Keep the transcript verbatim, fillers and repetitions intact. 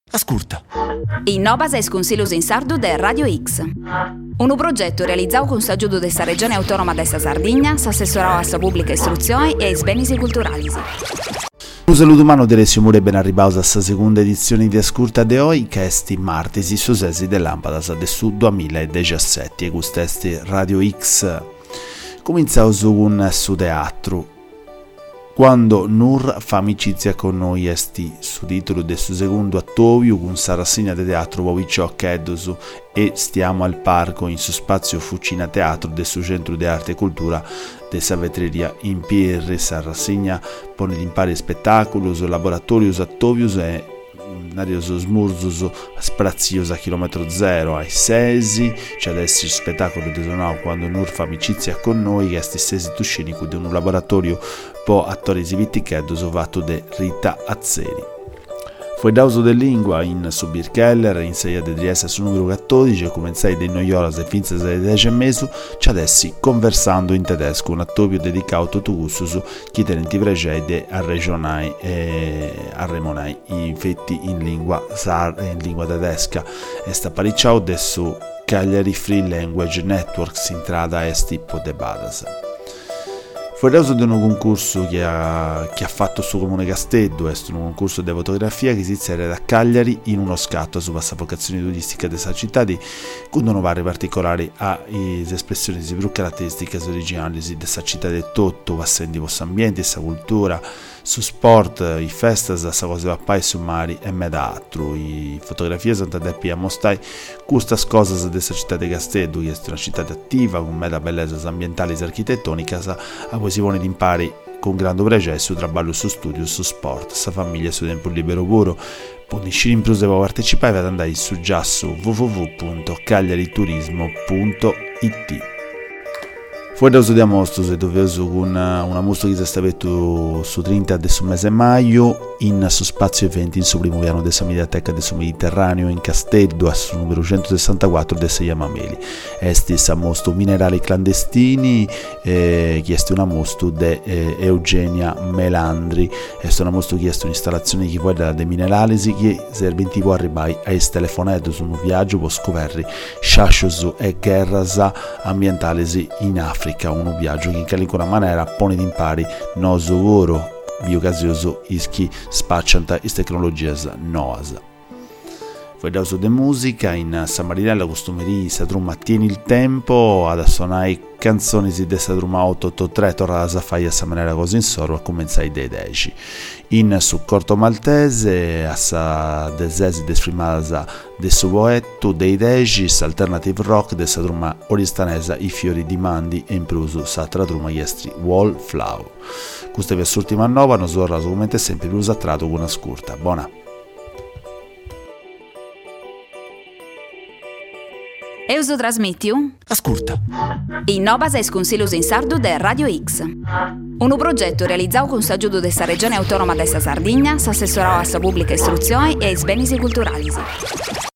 Ascolta. Innovas es Consiglios in Sardu de Radio X. Un progetto realizzato con s'aggiudo della Regione Autonoma della Sardegna, s'assessorò alla pubblica istruzione e ai beni culturali. Un saluto umano di Alessio Mure, ben arrivato a questa seconda edizione di Ascolta de Oi, che è sti martesi su sesi dell'Ampadas del Sud duemiladiciassette e questo è Radio X. Cominciamo con su teatro. Quando Nur fa amicizia con noi esti su titolo del suo secondo attovio con sa rassegna di teatro Vovicciò Cheddosu e stiamo al parco in su spazio Fucina Teatro del suo centro di arte e cultura de sa vetreria in Pierre. Sa rassegna pone di impari spettacolos, laboratorios, attovios e narios smurzus spraziosa a chilometro zero ai sesi, c'è adesso il spettacolo di Sonau Quando Nur fa amicizia con noi, che è sti sesi tuscinico di un laboratorio po' attori esivitti che è dosovato de Rita Azzeri. Fu dauso de lingua in Subir Keller, in Seia de Trieste su numero quattordici, e come sei dei Noiolas e finze sei deci e mezzo, c'è adesso conversando in tedesco, un attopio dedicato a tutti su chi tenenti pregede a regionai e a remonai, infatti in lingua sar in lingua tedesca. E sta paricciao adesso Cagliari Free Language Networks in trada esti podebadas. Fu il caso di un concorso che ha, che ha fatto il suo comune Casteddu, è un concorso di fotografia che si inserisce da Cagliari in uno scatto su questa vocazione turistica della città, con una varie particolari alle espressioni più caratteristiche originali della città del tutto, passando i vostri ambienti, questa cultura, su sport, i festas, questa cosa papà su mari e meda altro. I fotografie sono andate a mostrare queste cose della città di Casteddu, che è una città attiva, con meda bellezza ambientali e architettonica, a si pone di impari con grande pregio tra ballo su studio, su sport, sa famiglia, su tempo libero puro. Punisci in più se vuoi partecipare ad andare su già su w w w punto cagliariturismo punto i t. Fuori da uso di amosto, se doveroso con una mostra che si sta avendo su trenta del mese di maggio in su spazio eventi in su primo piano della Mediateca del Mediterraneo in Casteddu a su numero centosessantaquattro del sei Mameli. Esti sa mostro minerali clandestini, eh, chiesto una mostra di eh, Eugenia Melandri. È una mostra chiesto un'installazione che vuole dei minerali che serve in tipo arrivare ai telefonati su un viaggio per scoprire sciascios e guerras ambientali in Africa. Un viaggio che in qualunque maniera pone di impari noso oro biogasioso ischi spaccianta is tecnologie noas. Poi da uso di musica in San Marinella costumeria sa trumma tieni il tempo ad suonare canzoni di dessa trumma otto otto tre torna a fare a maniera così in soro a cominciare dai dieci. In su corto maltese a sa desesi desfrimasa del suo poetto dei deci alternative rock dessa trumma oristanesa i fiori di mandi e in pruso sa tra trumma iestri wallflower. Questa è l'ultima nova, non so come sempre più usato con una scurta. Buona. Euso trasmitiu? Ascolta. Innovas es Consiglios in Sardu de Radio X. Un progetto realizzato con s'aggiudo della Regione Autonoma della Sardegna, s'assessorò alla pubblica istruzione e ai beni culturali.